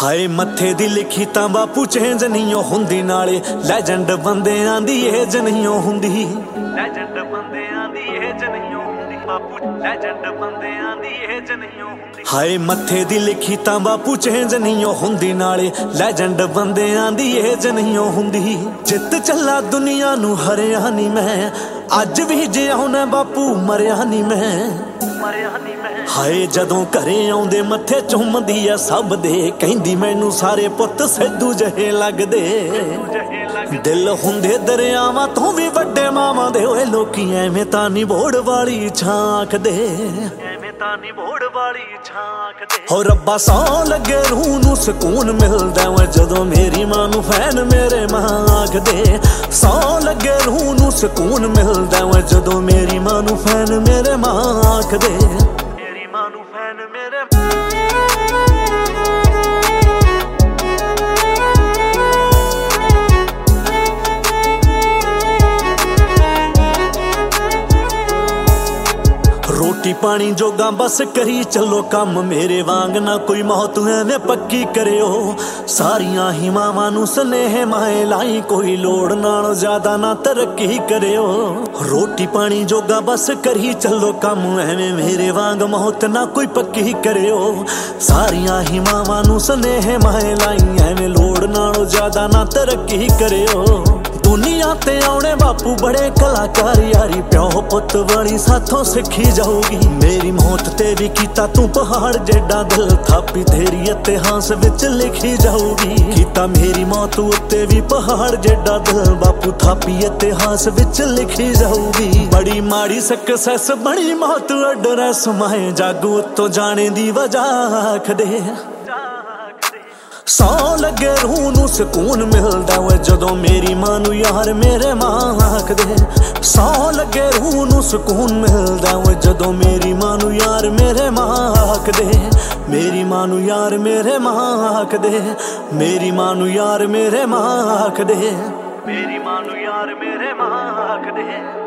ਹਾਏ ਮੱਥੇ ਦੀ ਲਿਖੀ ਤਾਂ ਬਾਪੂ ਚੇਂਜ ਨਹੀਂ ਹੁੰਦੀ, ਨਾਲੇ ਲੈਜੈਂਡ ਬੰਦਿਆਂ ਦੀ ਏਜ ਨਹੀਂ ਹੁੰਦੀ। ਲੈਜੈਂਡ ਬੰਦਿਆਂ ਦੀ ਏਜ ਨਹੀਂ ਹੁੰਦੀ ਬਾਪੂ, ਲੈਜੈਂਡ ਬੰਦਿਆਂ ਦੀ ਏਜ ਨਹੀਂ ਹੁੰਦੀ। ਹਾਏ ਮੱਥੇ ਦੀ ਲਿਖੀ ਤਾਂ ਬਾਪੂ ਚੇਂਜ ਨਹੀਂ ਹੁੰਦੀ, ਨਾਲੇ ਲੈਜੈਂਡ ਬੰਦਿਆਂ ਦੀ ਏਜ ਨਹੀਂ ਹੁੰਦੀ। ਜਿੱਤ ਚੱਲਾ ਦੁਨੀਆ ਨੂੰ ਹਰਿਆ ਨਹੀਂ ਮੈਂ, ਅੱਜ ਵੀ ਜਿਉਣਾ ਬਾਪੂ ਮਰਿਆ ਨਹੀਂ ਮੈਂ। ਹਾਏ ਜਦੋਂ ਘਰੇ ਆਉਂਦੇ ਮੱਥੇ ਚੁੰਮਦੀ ਐ ਸਭ ਦੇ, ਕਹਿੰਦੀ ਮੈਨੂੰ ਸਾਰੇ ਪੁੱਤ ਸਿੱਧੂ ਜਿਹੇ ਲੱਗਦੇ। ਦਿਲ ਹੁੰਦੇ ਦਰਿਆਵਾਂ ਤੋਂ ਵੀ ਵੱਡੇ ਮਾਵਾਂ ਦੇ, ਓਏ ਲੋਕੀ ਐਵੇਂ ਤਾਂ ਨੀ ਬੋੜ ਵਾਲੀ ਛਾਂ ਆਖਦੇ, ਐਵੇਂ ਤਾਂ ਨੀ ਬੋੜ ਵਾਲੀ ਛਾਂ ਆਖਦੇ। ਹੋ ਰੱਬਾ ਸੌ ਲੱਗੇ ਰੂਹ ਨੂੰ ਸਕੂਨ ਮਿਲਦਾ ਵਾ ਜਦੋਂ ਮੇਰੀ ਮਾਂ ਨੂੰ ਫੈਨ ਮੇਰੇ ਮਾਂ ਆਖਦੇ। ਸੌ ਲੱਗੇ ਰੂਹ ਨੂੰ ਸਕੂਨ ਮਿਲਦਾ ਵਾ ਜਦੋਂ ਮੇਰੀ ਮਾਂ ਨੂੰ ਫੈਨ ਮੇਰੇ ਮਾਂ ਆਖਦੇ। ਮੇਰੀ ਮਾਂ ਨੂੰ ਫੈਨ ਮੇਰੇ ਰੋਟੀ ਪਾਣੀ ਜੋਗਾ ਬਸ ਕਰੀ ਚੱਲੋ ਕੰਮ, ਮੇਰੇ ਵਾਂਗ ਨਾ ਕੋਈ ਮੌਤ ਐਵੇਂ ਪੱਕੀ ਕਰਿਓ। ਸਾਰੀਆਂ ਹੀ ਮਾਵਾਂ ਨੂੰ ਸਨੇਹ ਮਾਏ ਲਾਈ, ਕੋਈ ਲੋੜ ਨਾਲੋਂ ਜ਼ਿਆਦਾ ਨਾ ਤਰੱਕੀ ਕਰਿਓ। ਰੋਟੀ ਪਾਣੀ ਜੋਗਾ ਬਸ ਕਰੀ ਚੱਲੋ ਕੰਮ, ਐਵੇਂ ਮੇਰੇ ਵਾਂਗ ਮੌਤ ਨਾ ਕੋਈ ਪੱਕੀ ਕਰਿਓ। ਸਾਰੀਆਂ ਹੀ ਮਾਵਾਂ ਨੂੰ ਸਨੇਹ ਮਾਏ ਲਾਈ, ਐਵੇਂ ਲੋੜ ਨਾਲੋਂ ਜ਼ਿਆਦਾ ਨਾ ਤਰੱਕੀ ਕਰਿਓ। ਦੁਨੀਆ ਤੇ ਆਉਣੇ ਬਾਪੂ ਬੜੇ ਕਲਾਕਾਰ, ਯਾਰੀ ਪਿਓ ਪੁੱਤ ਵਾਲੀ ਸਾਥੋਂ ਸਿੱਖੀ ਜਾਊਗੀ। ਮੇਰੀ ਮੌਤ ਤੇ ਵੀ ਕੀਤਾ ਤੂੰ ਪਹਾੜ ਜਿੱਡਾ ਦਿਲ, ਥਾਪੀ ਤੇਰੀ ਇਤਿਹਾਸ ਵਿੱਚ ਲਿਖੀ ਜਾਊਗੀ। ਕੀਤਾ ਮੇਰੀ ਮੌਤ ਉੱਤੇ ਵੀ ਪਹਾੜ ਜਿੱਡਾ ਦਿਲ, ਬਾਪੂ ਥਾਪੀ ਇਤਿਹਾਸ ਵਿੱਚ ਲਿਖੀ ਜਾਊਗੀ। ਬੜੀ ਮਾੜੀ ਸਕਸੈਸ ਬਣੀ ਮੌਤ ਐਡਰੈਸ, ਮਾਏ ਜਾਗੂ ਉੱਤੋਂ ਜਾਣੇ ਦੀ ਵਜ੍ਹਾ ਆਖਦੇ। ਸੌ ਲੱਗੇ ਰੂਹ ਨੂੰ ਸਕੂਨ ਮਿਲਦਾ ਵਾ ਜਦੋਂ ਮੇਰੀ ਮਾਂ ਨੂੰ ਯਾਰ ਮੇਰੇ ਮਾਂ ਆਖਦੇ। ਸੌ ਲੱਗੇ ਰੂਹ ਨੂੰ ਸਕੂਨ ਮਿਲਦਾ ਵਾ ਜਦੋਂ ਮੇਰੀ ਮਾਂ ਨੂੰ ਯਾਰ ਮੇਰੇ ਮਾਂ ਆਖਦੇ। ਮੇਰੀ ਮਾਂ ਨੂੰ ਯਾਰ ਮੇਰੇ ਮਾਂ ਆਖਦੇ, ਮੇਰੀ ਮਾਂ ਨੂੰ ਯਾਰ ਮੇਰੇ ਮਾਂ ਆਖਦੇ, ਮੇਰੀ ਮਾਂ ਨੂੰ ਯਾਰ ਮੇਰੇ ਮਾਂ ਆਖਦੇ।